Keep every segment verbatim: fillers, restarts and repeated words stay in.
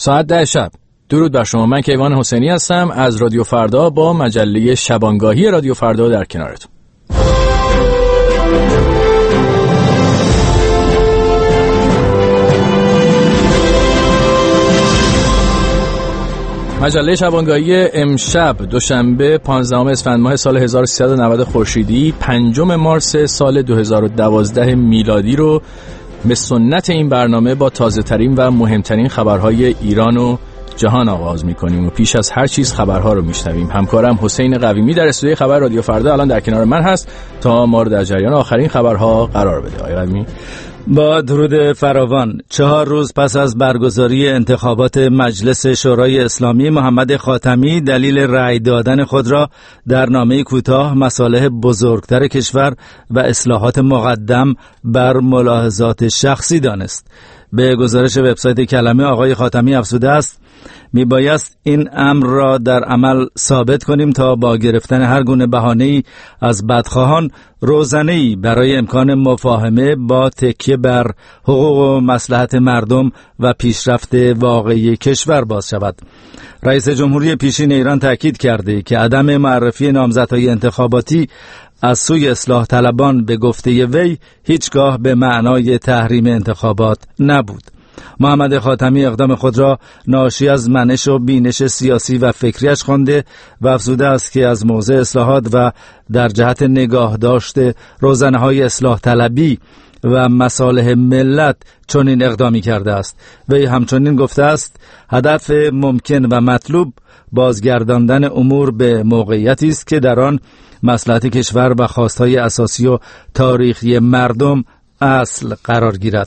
ساعت ده شب. درود بر شما. من کیوان حسینی هستم از رادیو فردا با مجله شبانگاهی رادیو فردا در کنارتون. مجله شبانگاهی امشب دوشنبه پانزدهم اسفند ماه سال هزار و سیصد و نود خورشیدی پنجم مارس سال دو هزار و دوازده میلادی رو به سنت این برنامه با تازه ترین و مهمترین خبرهای ایران و جهان آغاز می‌کنیم و پیش از هر چیز خبرها رو میشنویم. همکارم حسین قویمی در استودیوی خبر رادیو فردا الان در کنار من هست تا ما رو در جریان آخرین خبرها قرار بده. آقای قویمی، با درود فراوان. چهار روز پس از برگزاری انتخابات مجلس شورای اسلامی، محمد خاتمی دلیل رأی دادن خود را در نامه کوتاه مصالح بزرگتر کشور و اصلاحات مقدم بر ملاحظات شخصی دانست. به گزارش وبسایت کلمه، آقای خاتمی افزوده است: میبایست این امر را در عمل ثابت کنیم تا با گرفتن هر گونه بهانه‌ای از بدخواهان روزنه‌ای برای امکان مفاهمه با تکیه بر حقوق و مصلحت مردم و پیشرفت واقعی کشور باز شود. رئیس جمهوری پیشین ایران تاکید کرده که عدم معرفی نامزدهای انتخاباتی از سوی اصلاح طلبان به گفته وی هیچگاه به معنای تحریم انتخابات نبود. محمد خاتمی اقدام خود را ناشی از منش و بینش سیاسی و فکریش خوانده و افزوده است که از موضع اصلاحات و در جهت نگاه داشته روزنه‌های اصلاح طلبی و مصالح ملت چنین اقدامی کرده است. وی همچنین گفته است هدف ممکن و مطلوب بازگرداندن امور به موقعیتی است که در آن مصلحت کشور و خواستهای اساسی و تاریخی مردم اصل قرار گیرد.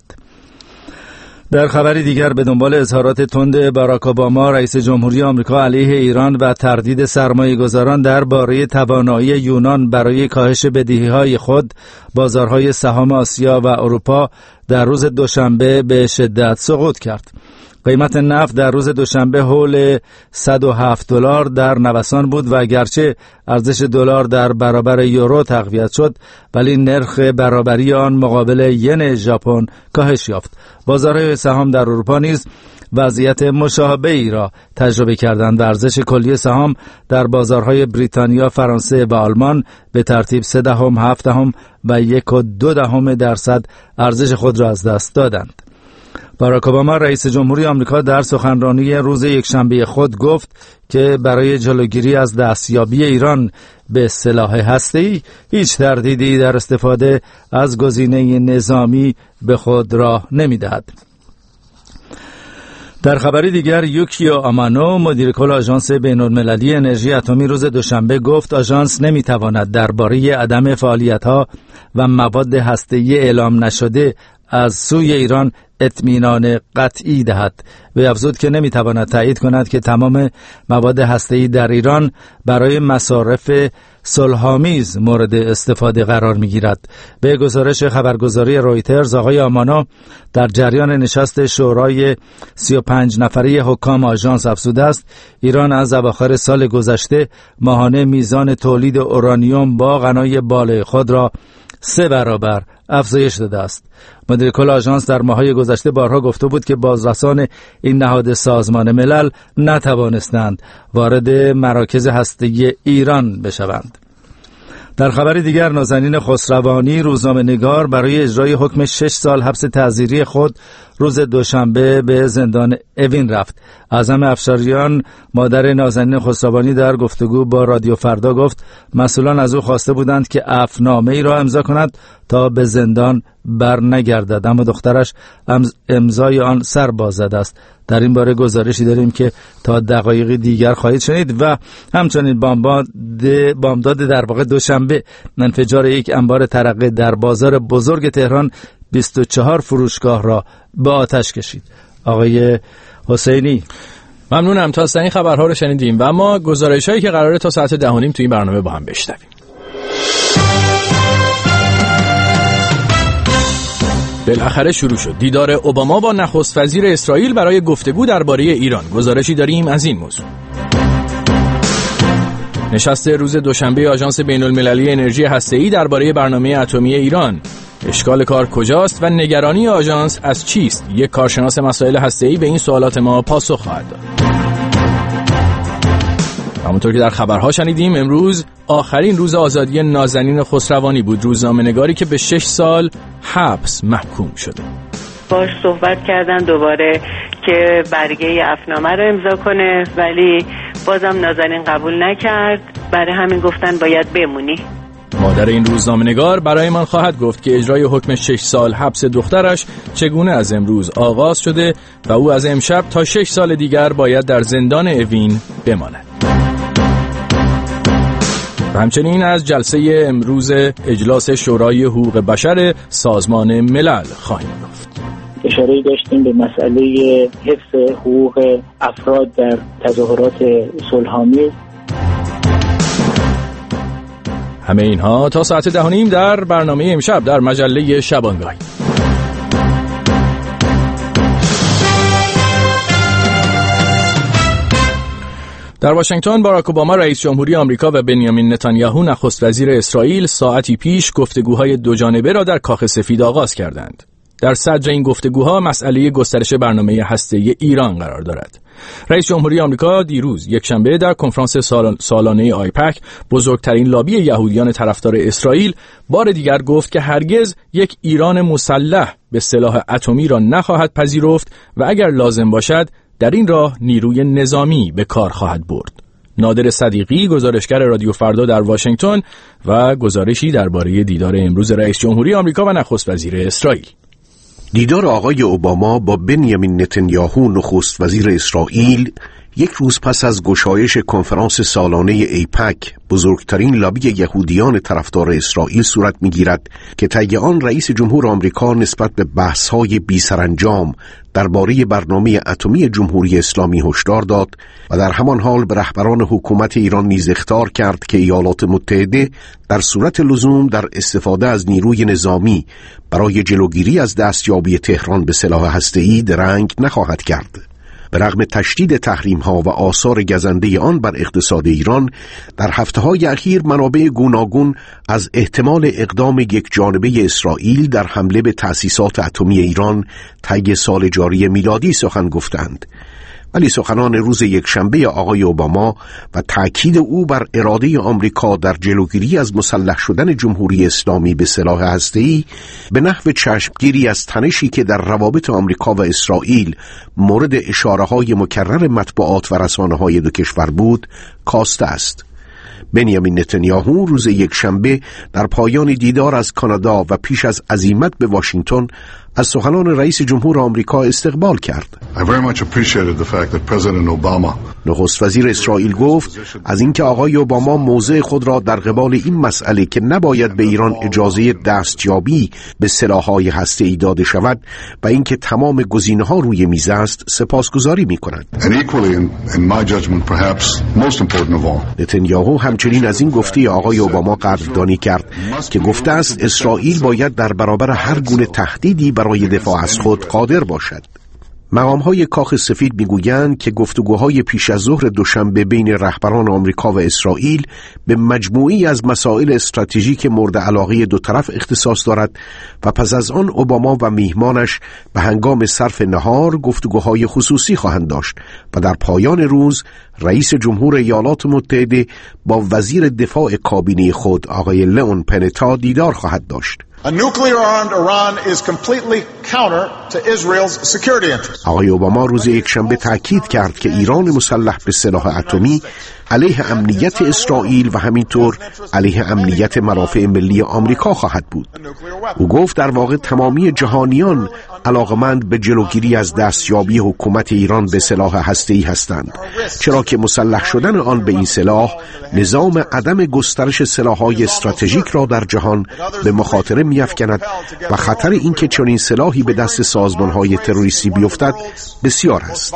در خبری دیگر، به دنبال اظهارات تند باراک اوباما رئیس جمهوری آمریکا علیه ایران و تردید سرمایه‌گذاران درباره توانایی یونان برای کاهش بدهی‌های خود، بازارهای سهام آسیا و اروپا در روز دوشنبه به شدت سقوط کرد. قیمت نفت در روز دوشنبه حول صد و هفت دلار در نوسان بود و گرچه ارزش دلار در برابر یورو تقویت شد، ولی نرخ برابری آن مقابل ین ژاپن کاهش یافت. بازارهای سهام در اروپا نیز وضعیت مشابهی را تجربه کردند و ارزش کلی سهام در بازارهای بریتانیا، فرانسه و آلمان به ترتیب سه دهم، هفت دهم و یک و دو دهم درصد ارزش خود را از دست دادند. باراک اوباما رئیس جمهوری آمریکا در سخنرانی روز یکشنبه خود گفت که برای جلوگیری از دستیابی ایران به سلاح هسته‌ای هیچ تردیدی در استفاده از گزینه نظامی به خود راه نمی‌دهد. در خبری دیگر، یوکیو آمانو مدیر کل آژانس بین‌المللی انرژی اتمی روز دوشنبه گفت آژانس نمی‌تواند درباره عدم فعالیت‌ها و مواد هسته‌ای اعلام نشده از سوی ایران اطمینان قطعی دهد. و افزود که نمیتواند تایید کند که تمام مواد هسته‌ای در ایران برای مصارف صلح‌آمیز مورد استفاده قرار میگیرد. به گزارش خبرگزاری رویترز، آقای آمانو در جریان نشست شورای سی و پنج نفره حکام آژانس افزوده است ایران از اواخر سال گذشته ماهانه میزان تولید اورانیوم با غنای بالای خود را سه برابر افزایش داده است. مدیر کل آژانس در ماه‌های گذشته بارها گفته بود که بازرسان این نهاد سازمان ملل نتوانستند وارد مراکز هسته‌ای ایران بشوند. در خبر دیگر، نازنین خسروانی روزنامه‌نگار برای اجرای حکم شش سال حبس تعزیری خود روز دوشنبه به زندان اوین رفت. اعظم افشاریان مادر نازنین خسروانی در گفتگو با رادیو فردا گفت مسئولان از او خواسته بودند که عفونامه‌ای را امضا کند تا به زندان بر نگردد، اما دخترش امضای آن سر باز زده است. در این باره گزارشی داریم که تا دقایق دیگر خواهید شنید. و همچنین بامداد بامداد در واقع دوشنبه انفجار یک انبار ترقه در بازار بزرگ تهران بیست و چهار فروشگاه را به آتش کشید. آقای حسینی، ممنونم. تا این خبرها رو شنیدیم و اما گزارش‌هایی که قراره تا ساعت ده و نیم تو این برنامه با هم بشنویم. بالاخره شروع شد دیدار اوباما با نخست وزیر اسرائیل برای گفتگو درباره ایران. گزارشی داریم از این موضوع. نشست روز دوشنبه آژانس بین‌المللی انرژی هسته‌ای درباره برنامه اتمی ایران. اشکال کار کجاست و نگرانی آژانس از چیست؟ یک کارشناس مسائل هسته‌ای به این سوالات ما پاسخ خواهد داد. همونطور که در خبرها شنیدیم، امروز آخرین روز آزادی نازنین خسروانی بود، روزنامه‌نگاری که به شش سال حبس محکوم شده. باش صحبت کردن دوباره که برگه عفنامه رو امضا کنه، ولی بازم نازنین قبول نکرد. برای همین گفتن باید بمونی. مادر این روزنامه‌نگار برایمان خواهد گفت که اجرای حکم شش سال حبس دخترش چگونه از امروز آغاز شده و او از امشب تا شش سال دیگر باید در زندان اوین بماند. و همچنین از جلسه امروز اجلاس شورای حقوق بشر سازمان ملل خواهیم گفت. اشاره داشتیم به مسئله حفظ حقوق افراد در تظاهرات صلح‌آمیز. همه اینها تا ساعت ده و نیم در برنامه امشب در مجله شبانگاهی. در واشنگتن باراک اوباما رئیس جمهوری آمریکا و بنیامین نتانیاهو نخست وزیر اسرائیل ساعتی پیش گفتگوهای دوجانبه را در کاخ سفید آغاز کردند. در صدر این گفتگوها مسئله گسترش برنامه هسته‌ای ایران قرار دارد. رئیس جمهوری آمریکا دیروز یکشنبه در کنفرانس سالانه آیپک، بزرگترین لابی یهودیان طرفدار اسرائیل، بار دیگر گفت که هرگز یک ایران مسلح به سلاح اتمی را نخواهد پذیرفت و اگر لازم باشد در این راه نیروی نظامی به کار خواهد برد. نادر صدیقی، گزارشگر رادیو فردا در واشنگتن، و گزارشی درباره دیدار امروز رئیس جمهوری آمریکا و نخست وزیر اسرائیل. دیدار آقای اوباما با بنیامین نتانیاهو نخست وزیر اسرائیل یک روز پس از گشایش کنفرانس سالانه ایپک، بزرگترین لابی یهودیان طرفدار اسرائیل، صورت می‌گیرد که طی آن رئیس جمهور آمریکا نسبت به بحث‌های بی‌سرانجام درباره برنامه اتمی جمهوری اسلامی هشدار داد و در همان حال به رهبران حکومت ایران نیز اخطار کرد که ایالات متحده در صورت لزوم در استفاده از نیروی نظامی برای جلوگیری از دستیابی تهران به سلاح هسته‌ای درنگ نخواهد کرد. به رغم تشدید تحریم‌ها و آثار گزنده آن بر اقتصاد ایران، در هفته‌های اخیر منابع گوناگون از احتمال اقدام یک جانبه اسرائیل در حمله به تأسیسات اتمی ایران طی سال جاری میلادی سخن گفتند. ولی سخنان روز یکشنبه آقای اوباما و تأکید او بر اراده آمریکا در جلوگیری از مسلح شدن جمهوری اسلامی به سلاح هسته‌ای به نحو چشمگیری از تنشی که در روابط آمریکا و اسرائیل مورد اشاره‌های مکرر مطبوعات و رسانه‌های دو کشور بود، کاسته است. بنیامین نتانیاهو روز یکشنبه در پایان دیدار از کانادا و پیش از عزیمت به واشنگتن از سخنان رئیس جمهور آمریکا استقبال کرد. I very much appreciated the fact that President Obama نخست وزیر اسرائیل گفت از اینکه آقای اوباما موضع خود را در قبال این مسئله که نباید به ایران اجازه دستیابی به سلاح‌های هسته‌ای داده شود و اینکه تمام گزینه‌ها روی میز است سپاسگزاری می‌کند. and equally in, in my judgment perhaps most important of all. نتانیاهو همچنین از این گفته آقای اوباما قدردانی کرد که گفته است اسرائیل باید در برابر هر گونه تهدیدی برای دفاع از خود قادر باشد. مقام‌های کاخ سفید می‌گویند که گفتگوهای پیش از ظهر دوشنبه بین رهبران آمریکا و اسرائیل به مجموعی از مسائل استراتژیک مورد علاقه دو طرف اختصاص دارد و پس از آن اوباما و میهمانش به هنگام صرف نهار گفتگوهای خصوصی خواهند داشت و در پایان روز رئیس جمهور ایالات متحده با وزیر دفاع کابینه خود آقای لئون پنتا دیدار خواهد داشت. A nuclear-armed Iran is completely counter to Israel's security interests. آقای اوباما روز یکشنبه تاکید کرد که ایران مسلح به سلاح اتمی علیه امنیت اسرائیل و همینطور علیه امنیت منافع ملی آمریکا خواهد بود. او گفت در واقع تمامی جهانیان علاقمند به جلوگیری از دستیابی حکومت ایران به سلاح هسته‌ای هستند، چرا که مسلح شدن آن به این سلاح نظام عدم گسترش سلاح‌های استراتژیک را در جهان به مخاطره می‌افکند و خطر اینکه چنین سلاحی به دست سازمان‌های تروریستی بیفتد بسیار است.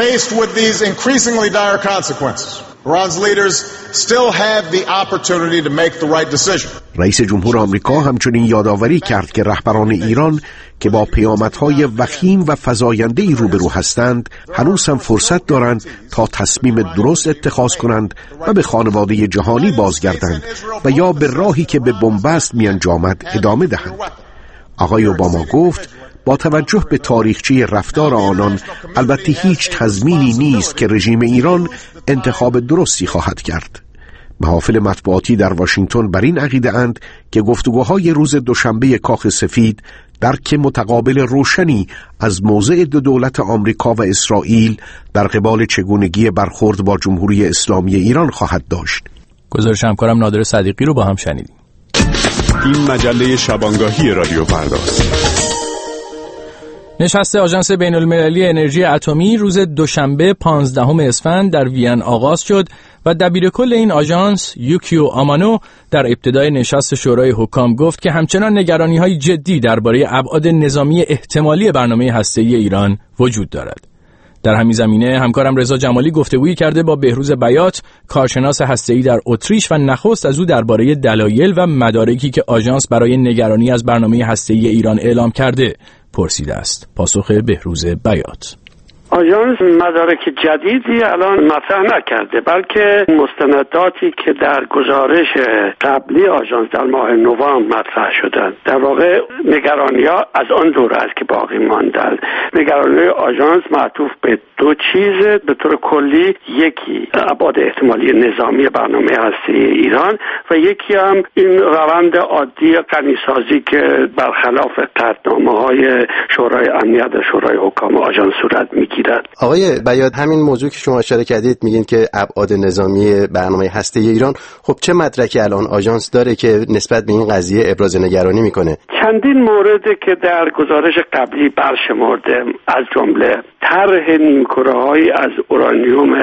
Iran's leaders still have the opportunity to make the right decision. رئیس جمهور آمریکا همچنین یادآوری کرد که رهبران ایران که با پیامدهای وخیم و فزاینده‌ای روبرو هستند هنوز هم فرصت دارند تا تصمیم درست اتخاذ کنند و به خانواده جهانی بازگردند و یا به راهی که به بنبست می‌انجامد ادامه دهند. آقای اوباما گفت با توجه به تاریخچه رفتار آنان البته هیچ تضمینی نیست که رژیم ایران انتخاب درستی خواهد کرد. محافل مطبوعاتی در واشنگتن بر این عقیده اند که گفتگوهای روز دوشنبه کاخ سفید درک متقابل روشنی از موضع دو دولت آمریکا و اسرائیل در قبال چگونگی برخورد با جمهوری اسلامی ایران خواهد داشت. گزارش همکارم نادر صدیقی رو با هم شنیدیم. این مجله شبانگاهی رادیو فرداست. نشست آژانس بین‌المللی انرژی اتمی روز دوشنبه پانزدهم اسفند در وین آغاز شد و دبیرکل این آژانس یوکیو آمانو در ابتدای نشست شورای حکام گفت که همچنان نگرانی‌های جدی درباره ابعاد نظامی احتمالی برنامه هسته‌ای ایران وجود دارد. در همین زمینه همکارم رضا جمالی گفتگویی کرده با بهروز بیات، کارشناس هسته‌ای در اتریش و نخست از او درباره دلایل و مدارکی که آژانس برای نگرانی از برنامه هسته‌ای ایران اعلام کرده پرسیده است. پاسخ بهروز بیات: آژانس مدارک جدیدی الان مطرح نکرده، بلکه مستنداتی که در گزارش قبلی آژانس در ماه نوامبر مطرح شدند. در واقع نگرانی‌ها از آن دوره است که باقی ماندند. نگرانی آژانس معطوف به دو چیز به طور کلی، یکی ابعاد احتمالی نظامی برنامه هسته‌ای ایران و یکی هم این روند عادی غنیسازی که برخلاف قطعنامه‌های شورای امنیت و شورای حکام آژانس صورت می‌گیرد. آقای بیات، همین موضوع که شما اشاره کردید، میگین که ابعاد نظامی برنامه هسته‌ای ایران، خب چه مدرکی الان آژانس داره که نسبت به این قضیه ابراز نگرانی میکنه؟ چندین مورد که در گزارش قبلی برشمرده، از جمله طرح نیمکره‌هایی از اورانیوم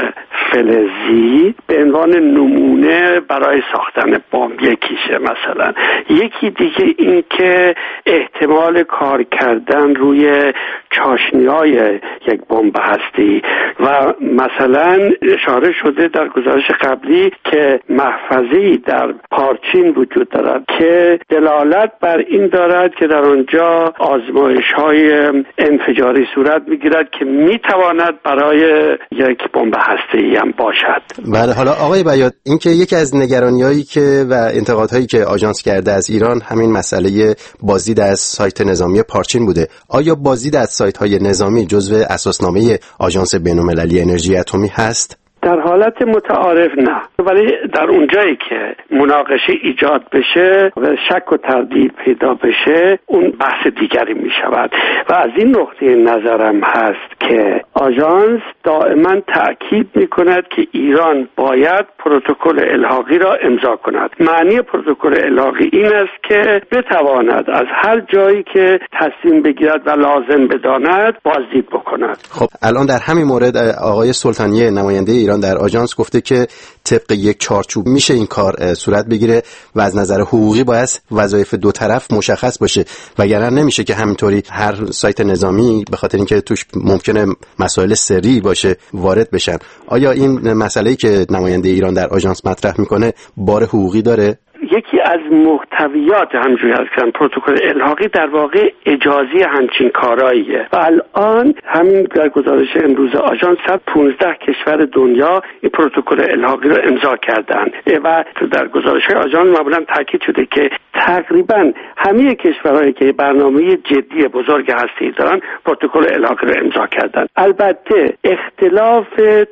فلزی به عنوان نمونه برای ساختن بمب یکیشه مثلا. یکی دیگه این که احتمال کار کردن روی چاشنی‌های یک بمب هستی و مثلا اشاره شده در گزارش قبلی که محفظه‌ای در پارچین وجود دارد که دلالت بر این دارد که در آنجا آزمایش‌های انفجاری صورت می‌گیرد که می‌تواند برای یک بمب هسته‌ای هم باشد. بله، حالا آقای بیات، این که یکی از نگرانی‌هایی که و انتقادهایی که آژانس کرده از ایران همین مسئله بازدید از سایت نظامی پارچین بوده. آیا بازدید از سایت‌های نظامی جزو اساسنامه آژانس بین‌المللی انرژی اتمی هست؟ در حالت متعارف نه، ولی در اونجایی که مناقشه ایجاد بشه و شک و تردید پیدا بشه اون بحث دیگری می شود و از این نقطه نظرم هست که آژانس دائما تأکید می کند که ایران باید پروتکل الحاقی را امضا کند. معنی پروتکل الحاقی این است که بتواند از هر جایی که تصمیم بگیرد و لازم بداند بازدید بکند. خب الان در همین مورد آقای سلطانی نماینده ایران در آژانس گفته که طبق یک چارچوب میشه این کار صورت بگیره و از نظر حقوقی باید وظایف دو طرف مشخص باشه، وگرنه نمیشه که همینطوری هر سایت نظامی به خاطر اینکه توش ممکنه مسائل سری باشه وارد بشن. آیا این مسئله‌ای که نماینده ایران در آژانس مطرح میکنه بار حقوقی داره؟ یکی از محتویات همجوری هست که پروتکل الحاقی در واقع اجازی همچین کاراییه و الان همین در گزارش امروز آژانس صد و پانزده کشور دنیا این پروتکل الحاقی رو امضا کردن و در گزارش آژانس معمولا تاکید شده که تقریبا همه کشورهایی که برنامه جدی بزرگ هستی دارن پروتکل الحاقی رو امضا کردن. البته اختلاف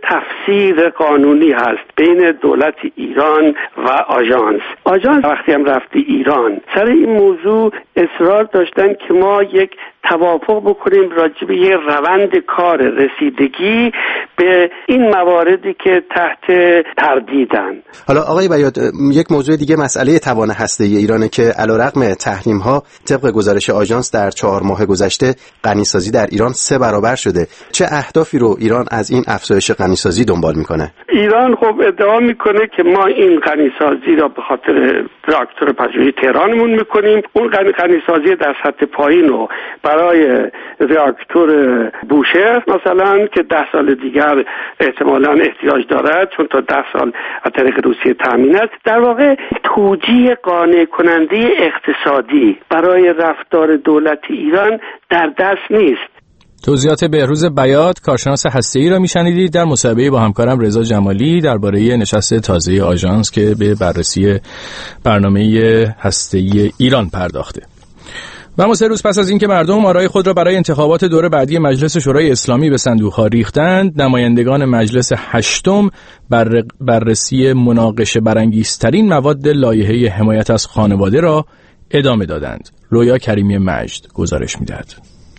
تفسیر قانونی هست بین دولت ایران و آژانس. آژانس وقتی هم رفتی ایران سر این موضوع اصرار داشتن که ما یک توافق بکنیم راجع به یه روند کار رسیدگی به این مواردی که تحت تردیدن. حالا آقای بیات، یک موضوع دیگه مسئله توان هسته‌ای ایرانه که علیرغم تحریم‌ها طبق گزارش آژانس در چهار ماه گذشته غنیسازی در ایران سه برابر شده. چه اهدافی رو ایران از این افزایش غنیسازی دنبال میکنه؟ ایران خب ادعا میکنه که ما این غنیسازی را به خاطر راکتور پژوهشی تهرانمون میکنیم. اون غنیسازی در سطح پایین رو برای راکتور بوشهر مثلا که ده سال دیگر احتمالاً احتیاج دارد چون تا ده سال از طریق روسیه تامین است. در واقع توجیه قانع کننده اقتصادی برای رفتار دولت ایران در دست نیست. توضیحات بهروز بیات، کارشناس هسته‌ای را میشنیدید در مصاحبه با همکارم رضا جمالی درباره نشست تازه آژانس که به بررسی برنامه هسته‌ای ایران پرداخته. و اما سه روز پس از اینکه مردم آرای خود را برای انتخابات دور بعدی مجلس شورای اسلامی به صندوق‌ها ریختند، نمایندگان مجلس هشتم بر بررسی مناقشه برانگیزترین مواد لایحه حمایت از خانواده را ادامه دادند. رویا کریمی مجد گزارش می‌دهد.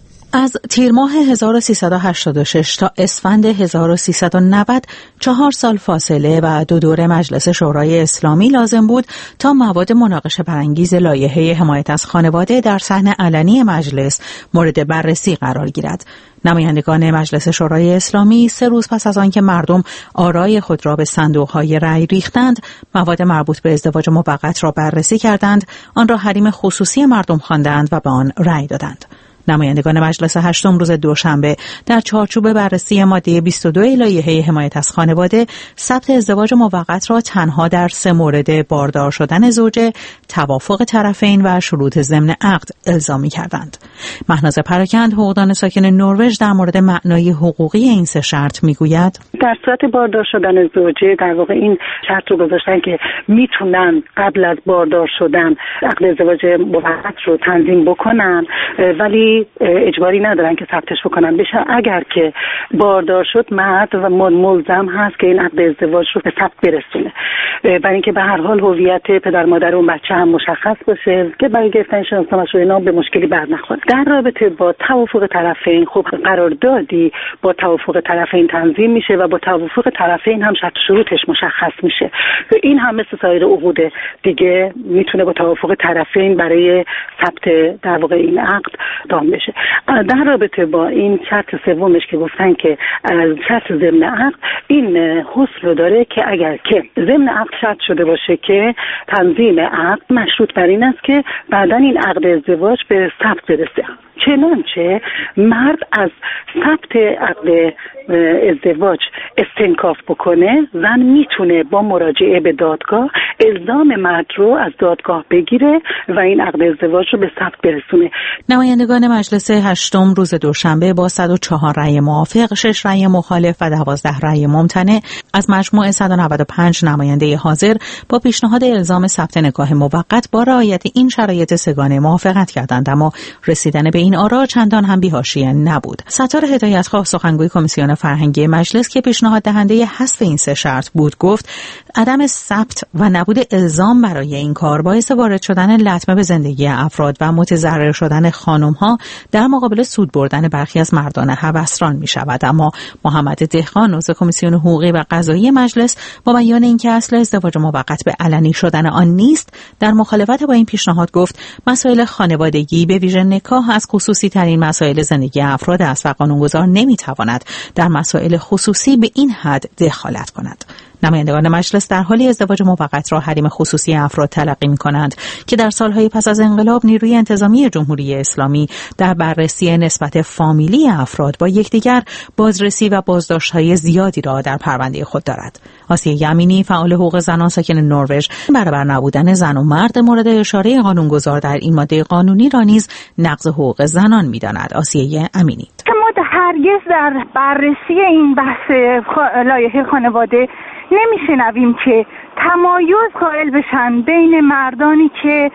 از تیر ماه هزار و سیصد و هشتاد و شش تا اسفند هزار و سیصد و نود چهار سال فاصله و دو دوره مجلس شورای اسلامی لازم بود تا مواد مناقشه برانگیز لایحه حمایت از خانواده در صحن علنی مجلس مورد بررسی قرار گیرد. نمایندگان مجلس شورای اسلامی سه روز پس از آنکه مردم آرای خود را به صندوق‌های رأی ریختند، مواد مربوط به ازدواج موقت را بررسی کردند، آن را حریم خصوصی مردم خواندند و به آن رأی دادند. نمایندگان مجلس هشتم روز دوشنبه در چارچوب بررسی ماده بیست و دو لایحه حمایت از خانواده ثبت ازدواج موقت را تنها در سه مورد باردار شدن زوجه، توافق طرفین و شروط ضمن عقد الزامی کردند. مهناز پراکند، حقوقدان ساکن نروژ، در مورد معنای حقوقی این سه شرط میگوید: در صورت باردار شدن زوجه در واقع این شرط رو گذاشتن که میتونن قبل از باردار شدن عقد ازدواج موقت رو تنظیم بکنن، ولی اجباری ندارن که ثبتش بکنن. بشه اگر که باردار شد مرد و ملزم هست که این عقد ازدواج رو به ثبت برسونه، برای اینکه به هر حال هویت پدر مادر اون بچه هم مشخص باشه که برای گرفتن شناسنامه‌اش و اینا به مشکلی بر نخوره. در رابطه با توافق طرفین، خب قراردادی با توافق طرفین تنظیم میشه و با توافق طرفین هم شرط شروطش مشخص میشه. این هم مثل سایر عقود دیگه میتونه با توافق طرفین برای ثبت در واقع این عقد دام بشه. در رابطه با این شرط سومش که گفتن که شرط ضمن عقد، این حسن رو داره که اگر که ضمن عقد شرط شده باشه که تنظیم عقد مشروط بر این است که بعداً این عقد ازدواج به ثبت برسه. چنانچه مرد از ثبت عقد ازدواج استنکاف بکنه، زن میتونه با مراجعه به دادگاه الزام مرد رو از دادگاه بگیره و این عقد ازدواج رو به ثبت برسونه. نمایندگان مجلس هشتم روز دوشنبه با صد و چهار رأی موافق، شش رأی مخالف و دوازده رأی ممتنع از مجموع صد و نود و پنج نماینده حاضر با پیشنهاد الزام ثبت نکاح موقت با رعایت این شرایط سگانه موافقت کردند، اما رسیدن به این آرا چندان هم بی‌حاشیه نبود. ستار هدایتخواه، سخنگوی کمیسیون فرهنگی مجلس که پیشنهاد دهنده حذف این سه شرط بود، گفت عدم ثبت و نبود الزام برای این کار باعث وارد شدن لطمه به زندگی افراد و متضرر شدن خانم‌ها در مقابل سود بردن برخی از مردان هوسران می شود. اما محمد دهقان، عضو کمیسیون حقوقی و قضایی مجلس، با بیان اینکه اصل ازدواج موقت به علنی شدن آن نیست، در مخالفت با این پیشنهاد گفت مسائل خانوادگی به ویژه نکاح از خصوصی ترین مسائل زندگی افراد است و قانونگذار نمی تواند در مسائل خصوصی به این حد دخالت کند. نمایندگان مجلس در حالی ازدواج موقت را حریم خصوصی افراد تلقی می‌کنند که در سالهای پس از انقلاب نیروی انتظامی جمهوری اسلامی در بررسی نسبت فامیلی افراد با یکدیگر بازرسی و بازداشت‌های زیادی را در پرونده خود دارد. آسیه امینی، فعال حقوق زنان ساکن نروژ، برابر نبودن زن و مرد مورد اشاره قانونگذار در این ماده قانونی را نیز نقض حقوق زنان می‌داند. آسیه امینی: ما هرگز در بررسی این بحث لایحه خانواده نمیشنویم که تمایز قائل بشن بین مردانی که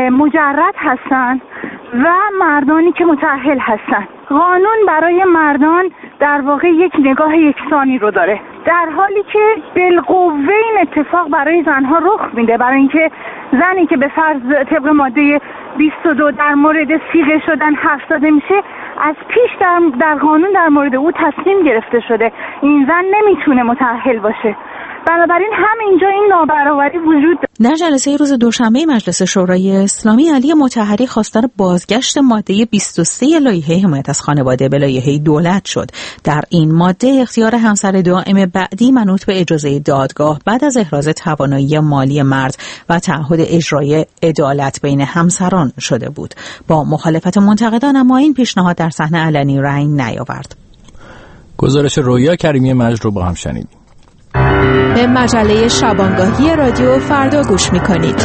مجرد هستن و مردانی که متأهل هستن. قانون برای مردان در واقع یک نگاه یکسانی رو داره، در حالی که بالقوه این اتفاق برای زنها رخ میده، برای اینکه زنی که به فرض طبق ماده بیست و دو در مورد صیغه شدن حرف زده میشه، از پیش در, در قانون در مورد او تصمیم گرفته شده این زن نمیتونه متأهل باشه. بنابراین همینجا این نابرابری وجود داره. در جلسه روز دوشنبه مجلس شورای اسلامی، علی مطهری خواستار بازگشت ماده بیست و سه لایحه حمایت از خانواده به لایحه دولت شد. در این ماده اختیار همسر دائم بعدی منوط به اجازه دادگاه بعد از احراز توانایی مالی مرد و تعهد اجرای عدالت بین همسران شده بود. با مخالفت منتقدان اما این پیشنهاد در صحن علنی رأی نیاورد. گزارش رویا کریمی مجد رو با هم شنیدیم. به مجله شبانگاهی رادیو فردا گوش می‌کنید.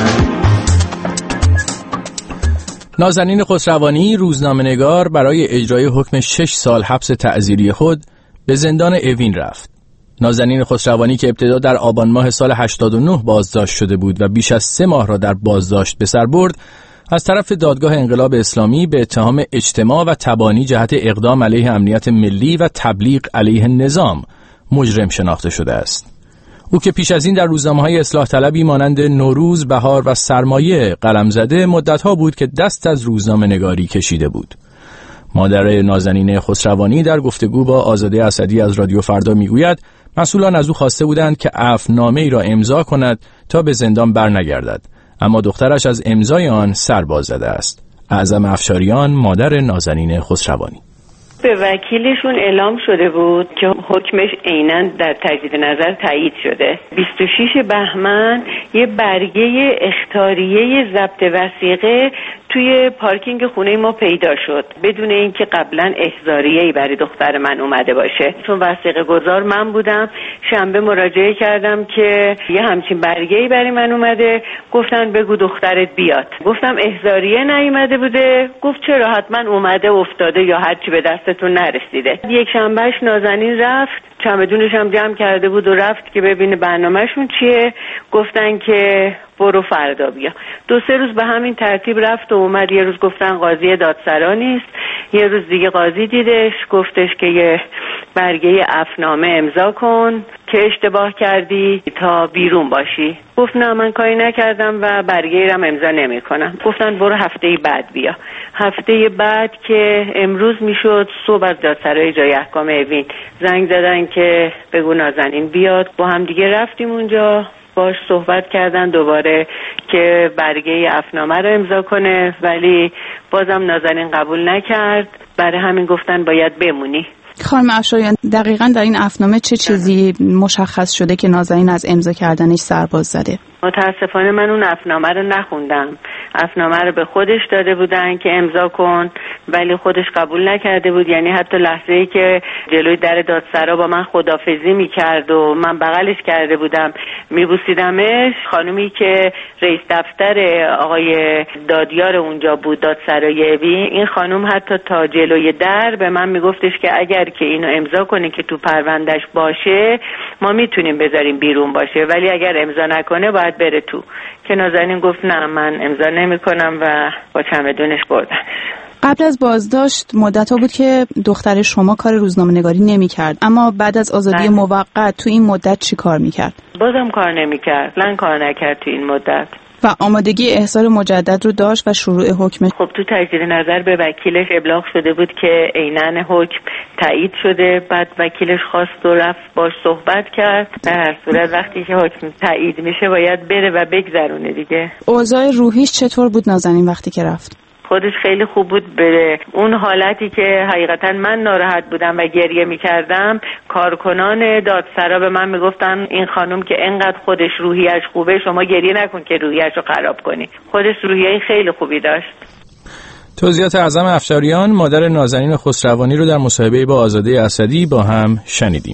نازنین خسروانی، روزنامه‌نگار، برای اجرای حکم شش سال حبس تعزیری خود به زندان اوین رفت. نازنین خسروانی که ابتدا در آبان ماه سال هشتاد و نه بازداشت شده بود و بیش از سه ماه را در بازداشت به سر برد، از طرف دادگاه انقلاب اسلامی به اتهام اجتماع و تبانی جهت اقدام علیه امنیت ملی و تبلیغ علیه نظام مجرم شناخته شده است. او که پیش از این در روزنامه‌های اصلاح طلبی مانند نوروز، بهار و سرمایه قلم زده، مدت‌ها بود که دست از روزنامه نگاری کشیده بود. مادر نازنین خسروانی در گفتگو با آزاده اسدی از رادیو فردا میگوید مسئولان از او خواسته بودند که عفونامه‌ای را امضا کند تا به زندان برنگردد، اما دخترش از امضای آن سر باز زده است. اعظم افشاریان، مادر نازنین خسروانی: به وکیلشون اعلام شده بود که حکمش عیناً در تجدید نظر تایید شده. بیست و شش بهمن یه برگه اخطاریه ضبط وثیقه توی پارکینگ خونه ما پیدا شد بدون اینکه قبلا احضاریه‌ای برای دختر من اومده باشه. چون وثیقه گذار من بودم، شنبه مراجعه کردم که یه همچین برگه‌ای برای من اومده، گفتن بگو دخترت بیاد. گفتم احضاریه نیومده بوده. گفت چرا؟ حتما اومده افتاده یا هرچی به دستتون نرسیده. یک شنبهش نازنین رفت، چمدونش هم جمع کرده بود و رفت که ببینه برنامه‌شون چیه. گفتن که برو فردا بیا. دو سه روز به همین ترتیب رفت و اومد. یه روز گفتن قاضی دادسرا نیست، یه روز دیگه قاضی دیدش، گفتش که یه برگه عفونامه امضا کن که اشتباه کردی تا بیرون باشی. گفت نه من کاری نکردم و برگه رم امضا نمی کنم. گفتن برو هفته بعد بیا. هفته بعد که امروز میشد، صبح از دادسرای جای احکام اوین زنگ زدن که بگو نازنین بیاد. با هم دیگه رفتیم اونجا، باش صحبت کردن دوباره که برگه عفونامه رو امضا کنه، ولی بازم نازنین قبول نکرد. برای همین گفتن باید بمونی. خانم افشاریان، دقیقاً در این عفونامه چه چیزی مشخص شده که نازنین از امضا کردنش سرباز زده؟ متاسفانه من اون عفونامه رو نخوندم. عفونامه رو به خودش داده بودن که امضا کن، ولی خودش قبول نکرده بود. یعنی حتی لحظه‌ای که جلوی در دادسرا با من خدافظی می‌کرد و من بغلش کرده بودم میبوسیدمش، خانومی که رئیس دفتر آقای دادیار اونجا بود، دادسرای اوین، این خانم حتی تا جلوی در به من میگفتش که اگر که اینو امضا کنی که تو پروندهش باشه ما میتونیم بذاریم بیرون باشه، ولی اگر امضا نکنه باید بره تو. که نازنین گفت نه من امضا نمی‌کنم و با چمدونش بردنش. قبل از بازداشت مدت‌ها بود که دختر شما کار روزنامه‌نگاری نمی‌کرد، اما بعد از آزادی موقت تو این مدت چی کار می‌کرد؟ بازم کار نمی‌کرد. من کار نکرد تو این مدت. و آمادگی احضار مجدد رو داشت و شروع حکم. خب تو تجدید نظر به وکیلش ابلاغ شده بود که عیناً حکم تایید شده. بعد وکیلش خواست و رفت باش صحبت کرد. در هر صورت وقتی که حکم تایید میشه باید بره و بگذرونه دیگه. اوضاع روحیش چطور بود نازنین وقتی که رفت؟ خودش خیلی خوب بود. به اون حالتی که حقیقتا من ناراحت بودم و گریه میکردم، کارکنان دادسرا به من میگفتن این خانم که انقدر خودش روحیش خوبه شما گریه نکن که روحیش رو خراب کنی. خودش روحیه خیلی خوبی داشت. توضیحات اعظم افشاریان، مادر نازنین خسروانی رو در مصاحبه با آزاده اسدی با هم شنیدیم.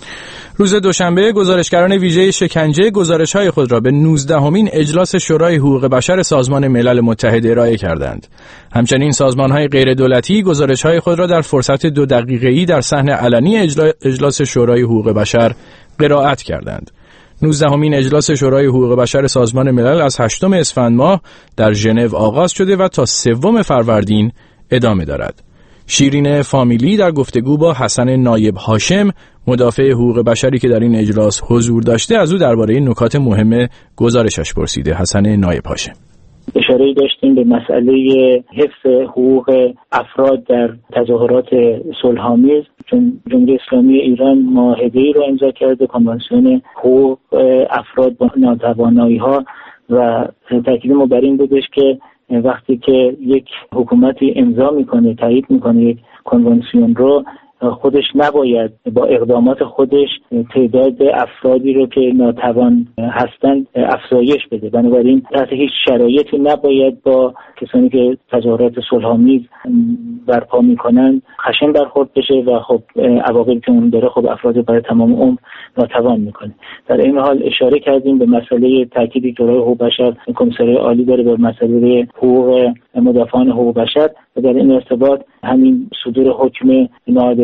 روز دوشنبه گزارشگران ویژه شکنجه گزارش‌های خود را به نوزدهمین اجلاس شورای حقوق بشر سازمان ملل متحد ارائه کردند. همچنین سازمان‌های غیردولتی گزارش‌های خود را در فرصت دو دقیقه‌ای در صحن علنی اجلاس شورای حقوق بشر قرائت کردند. نوزدهمین اجلاس شورای حقوق بشر سازمان ملل از هشتم اسفند ماه در ژنو آغاز شده و تا سوم فروردین ادامه دارد. شیرین فامیلی در گفتگو با حسن نایب هاشم، مدافع حقوق بشری که در این اجلاس حضور داشته، از او درباره نکات مهم گزارشش پرسیده. حسن نایب هاشم: اشاره داشتیم به مسئله حفظ حقوق افراد در تظاهرات صلح‌آمیز، چون جمهوری اسلامی ایران معاهده‌ای را امضا کرده، کنوانسیون حقوق افراد با ناتوانایی‌ها، و تاکید ما بر این بودش که وقتی که یک حکومتی امضا میکنه، تایید میکنه یک کنوانسیون رو، خودش نباید با اقدامات خودش تعداد افرادی رو که ناتوان هستند افزایش بده. بنابراین تحت هیچ شرایطی نباید با کسانی که تظاهرات صلح‌آمیز برپا میکنن خشن برخورد بشه و خب عواقبی که اون داره خب افراد برای تمام عمر ناتوان میکنه. در این حال اشاره کردیم به مسئله تاکیدی که شورای حقوق بشر، کمیسر عالی داره به مسئله حقوق مدافعان حقوق بشر، و در این ارتباط همین صدور حکم نهاد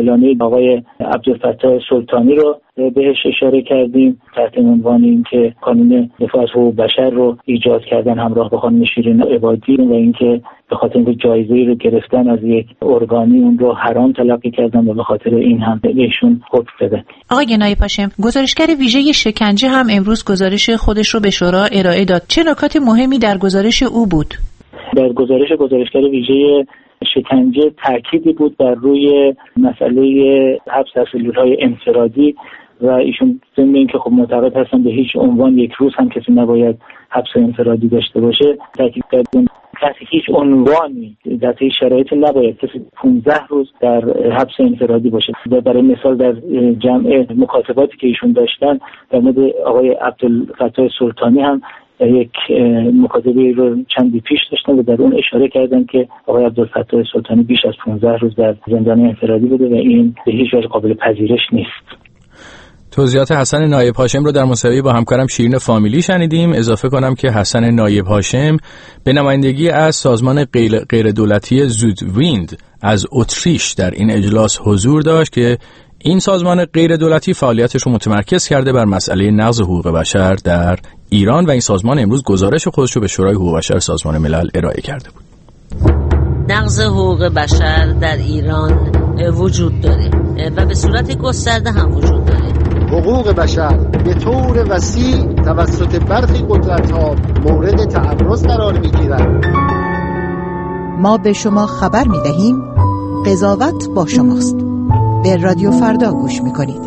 عادلانه آقای عبدالفتاح سلطانی رو بهش اشاره کردیم تحت عنوان اینکه قانون دفاع از حقوق بشر رو ایجاد کردن همراه با خانم شیرین عبادی و اینکه به خاطر اینکه جایزه‌ای رو گرفتن از یک ارگانی اون رو حرام تلقی کردن و به خاطر این هم بهشون حکم دادن. آقای نایب هاشم، گزارشگر ویژه شکنجه هم امروز گزارش خودش رو به شورا ارائه داد. چه نکات مهمی در گزارش او بود؟ در گزارش گزارشگر ویژه شکنجه تأکیدی بود بر روی مسئله حبس در سلول‌های انفرادی و ایشون ضمن اینکه خب معتقد هستن به هیچ عنوان یک روز هم کسی نباید حبس انفرادی داشته باشه، تاکید کردن کسی هیچ عنوانی در هیچ شرایطی نباید کسی پانزده روز در حبس انفرادی باشه. و برای مثال در جمع مکاتباتی که ایشون داشتن در مورد آقای عبدالفتاح سلطانی هم یک مکاتبه رو چندی پیش داشتن و در اون اشاره کردن که آقای عبدالفتاح سلطانی بیش از پانزده روز در زندان انفرادی بوده و این به هیچ وجه قابل پذیرش نیست. توضیحات حسن نایب هاشم رو در مصاحبه با همکارم شیرین فامیلی شنیدیم. اضافه کنم که حسن نایب هاشم به نمایندگی از سازمان غیر دولتی زودویند از اتریش در این اجلاس حضور داشت که این سازمان غیر دولتی فعالیتش رو متمرکز کرده بر مسئله نقض حقوق بشر در ایران و این سازمان امروز گزارش خودش رو به شورای حقوق بشر سازمان ملل ارائه کرده بود. نقض حقوق بشر در ایران وجود داره و به صورت گسترده هم وجود داره. حقوق بشر به طور وسیع توسط برخی قدرت‌ها مورد تعرض قرار می‌گیرند. ما به شما خبر می‌دهیم قضاوت با شماست. به رادیو فردا گوش می‌کنید.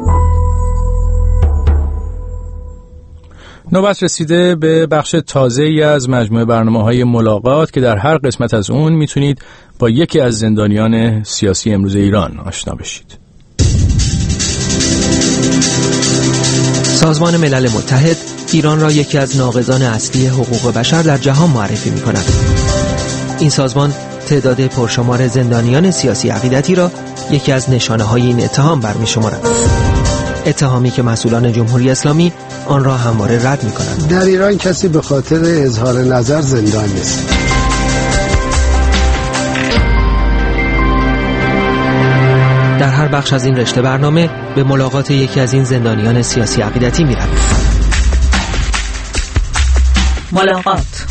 نوبت رسیده به بخش تازه‌ای از مجموعه برنامه‌های ملاقات که در هر قسمت از اون میتونید با یکی از زندانیان سیاسی امروز ایران آشنا بشید. سازمان ملل متحد ایران را یکی از ناقضان اصلی حقوق بشر در جهان معرفی می‌کند. این سازمان تعداد پرشمار زندانیان سیاسی عقیدتی را یکی از نشانه‌های این اتهام برمی‌شمارد. اتهامی که مسئولان جمهوری اسلامی آن را همواره رد می‌کنند. در ایران کسی به خاطر اظهار نظر زندان نیست. در هر بخش از این رشته برنامه به ملاقات یکی از این زندانیان سیاسی عقیدتی می‌رویم. ملاقات.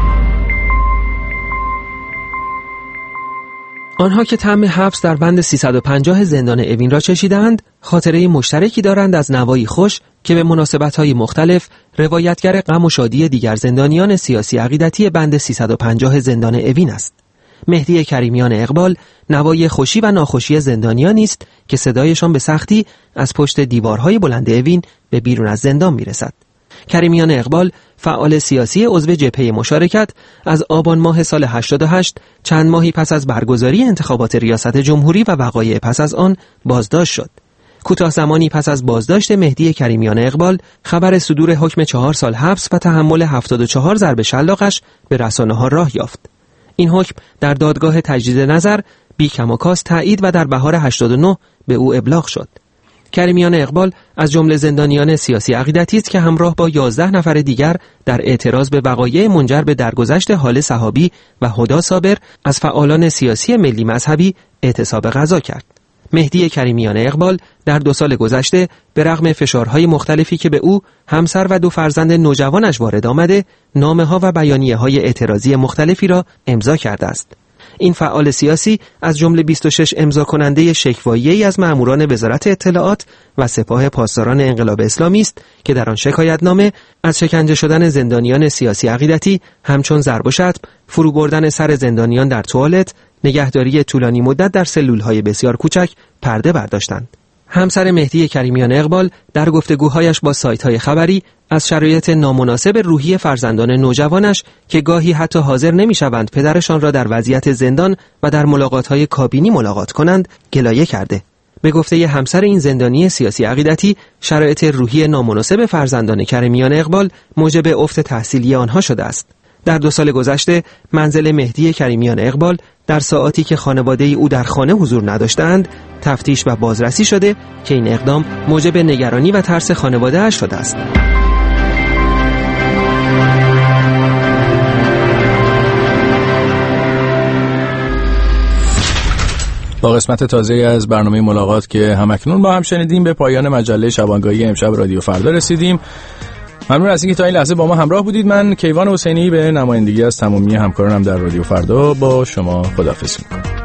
آنها که طعم حبس در بند سیصد و پنجاه زندان اوین را چشیدند، خاطره مشترکی دارند از نوایی خوش که به مناسبت‌های مختلف روایتگر غم و شادی دیگر زندانیان سیاسی عقیدتی بند سیصد و پنجاه زندان اوین است. مهدی کریمیان اقبال نوای خوشی و ناخوشی زندانیانی است که صدایشان به سختی از پشت دیوارهای بلند اوین به بیرون از زندان میرسد. کریمیان اقبال فعال سیاسی عضو جبهه مشارکت از آبان ماه سال هشتاد و هشت چند ماهی پس از برگزاری انتخابات ریاست جمهوری و وقایع پس از آن بازداشت شد. کوتاه زمانی پس از بازداشت مهدی کریمیان اقبال خبر صدور حکم چهار سال حبس و تحمل هفتاد و چهار ضرب شلاقش به رسانه‌ها راه یافت. این حکم در دادگاه تجدید نظر بی کم و کاست تایید و در بهار هشتاد و نه به او ابلاغ شد. کریمیان اقبال از جمله زندانیان سیاسی عقیدتی است که همراه با یازده نفر دیگر در اعتراض به وقایع منجر به درگذشت حال صحابی و هدا صابر از فعالان سیاسی ملی مذهبی اعتصاب غذا کرد. مهدی کریمیان اقبال در دو سال گذشته به رغم فشارهای مختلفی که به او، همسر و دو فرزند نوجوانش وارد آمده، نامه‌ها و بیانیه‌های اعتراضی مختلفی را امضا کرده است. این فعال سیاسی از جمله بیست و شش امضا کننده شکوایی‌ای از مأموران وزارت اطلاعات و سپاه پاسداران انقلاب اسلامی است که در آن شکایتنامه از شکنجه شدن زندانیان سیاسی عقیدتی همچون ضرب و شتم، فرو بردن سر زندانیان در توالت، نگهداری طولانی مدت در سلول‌های بسیار کوچک پرده برداشتند. همسر مهدی کریمیان اقبال در گفتگوهایش با سایت‌های خبری از شرایط نامناسب روحی فرزندان نوجوانش که گاهی حتی حاضر نمی‌شوند پدرشان را در وضعیت زندان و در ملاقات‌های کابینی ملاقات کنند گلایه کرده. به گفته همسر این زندانی سیاسی عقیدتی، شرایط روحی نامناسب فرزندان کریمیان اقبال موجب افت تحصیلی آنها شده است. در دو سال گذشته منزل مهدی کریمیان اقبال در ساعاتی که خانواده او در خانه حضور نداشتند تفتیش و بازرسی شده که این اقدام موجب نگرانی و ترس خانواده اش شده است. با قسمت تازه از برنامه ملاقات که همکنون با هم شنیدیم به پایان مجله شبانگاهی امشب رادیو فردا رسیدیم. ممنون از اینکه تا این لحظه با ما همراه بودید. من کیوان حسینی به نمایندگی از تمامی همکارانم در رادیو فردا با شما خداحافظی می‌کنم.